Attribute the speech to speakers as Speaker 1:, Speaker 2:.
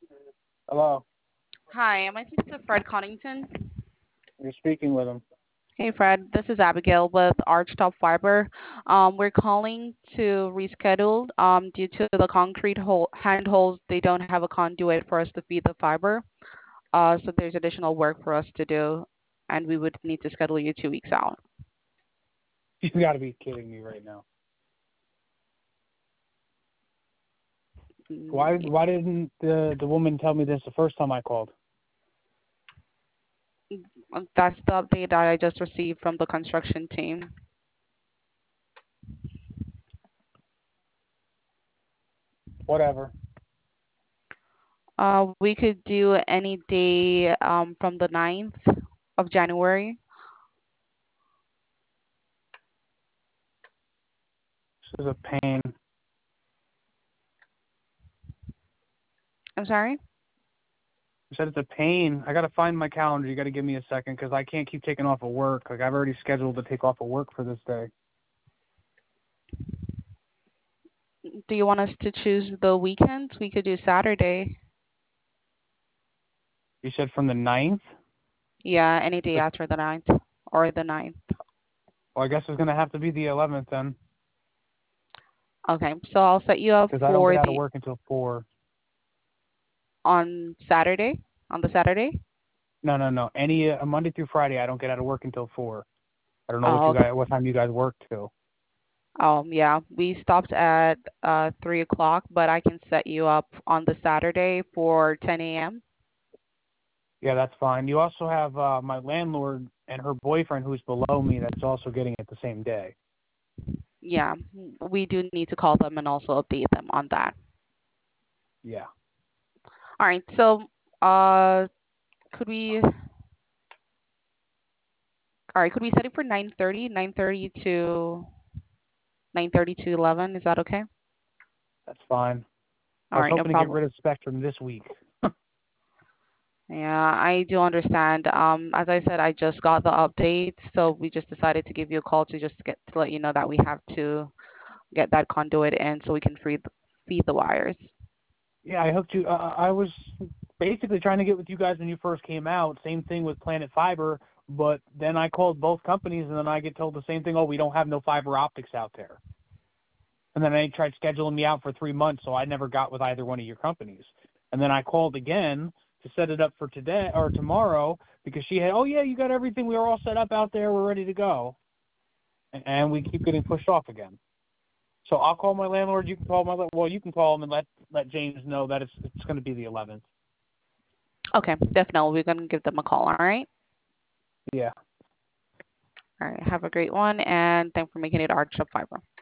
Speaker 1: Hello,
Speaker 2: Hi, am I speaking to Fred Connington?
Speaker 1: you're speaking with him.
Speaker 2: Hey, Fred, this is Abigail with Archtop Fiber. We're calling to reschedule due to the concrete handholds. They don't have a conduit for us to feed the fiber, so there's additional work for us to do, and we would need to schedule you 2 weeks out.
Speaker 1: You got to be kidding me right now. Why
Speaker 2: Mm,
Speaker 1: why didn't the woman tell me this the first time I called?
Speaker 2: That's the update that I just received from the construction team.
Speaker 1: Whatever.
Speaker 2: We could do any day from the 9th of January.
Speaker 1: This is a pain.
Speaker 2: I'm sorry?
Speaker 1: I said it's a pain. I got to find my calendar. You got to give me a second because I can't keep taking off of work. Like I've already scheduled to take off of work for this day.
Speaker 2: Do you want us to choose the weekends? We could do Saturday.
Speaker 1: You said from the 9th?
Speaker 2: Yeah, any day
Speaker 1: Well,
Speaker 2: after the 9th or the 9th.
Speaker 1: I guess it's going to have to be the 11th then
Speaker 2: Okay, so I'll set you up
Speaker 1: because I don't get
Speaker 2: for
Speaker 1: out of
Speaker 2: the
Speaker 1: work until 4.
Speaker 2: on Saturday, on the Saturday.
Speaker 1: No, no, no. Any Monday through Friday I don't get out of work until 4. I don't know
Speaker 2: Oh, okay.
Speaker 1: what time you guys work till.
Speaker 2: Yeah, we stopped at 3 o'clock, but I can set you up on the Saturday for 10 a.m.
Speaker 1: Yeah, that's fine. You also have my landlord and her boyfriend who's below me that's also getting it the same day.
Speaker 2: Yeah, we do need to call them and also update them on that.
Speaker 1: Yeah.
Speaker 2: All right, so uh, could we? All right, could we set it for 9:30, 9:30 to 9:30 to 11? Is that okay?
Speaker 1: That's fine. I
Speaker 2: All
Speaker 1: was
Speaker 2: right, no
Speaker 1: hoping to get
Speaker 2: problem.
Speaker 1: rid of Spectrum this week.
Speaker 2: Yeah, I do understand. As I said, I just got the update, so we just decided to give you a call to just get to let you know that we have to get that conduit in so we can feed the wires.
Speaker 1: Yeah, I hooked you. I was basically trying to get with you guys when you first came out. Same thing with Planet Fiber, but then I called both companies and then I get told the same thing. Oh, we don't have no fiber optics out there. And then they tried scheduling me out for 3 months, so I never got with either one of your companies. And then I called again to set it up for today or tomorrow because she had, oh yeah, you got everything. We are all set up out there. We're ready to go. And we keep getting pushed off again. So I'll call my landlord. You can call you can call him and let James know that it's going to be the 11th.
Speaker 2: Okay, definitely. We're gonna give them a call. All right.
Speaker 1: Yeah.
Speaker 2: All right. Have a great one, and thanks for making it Arch of Fiber.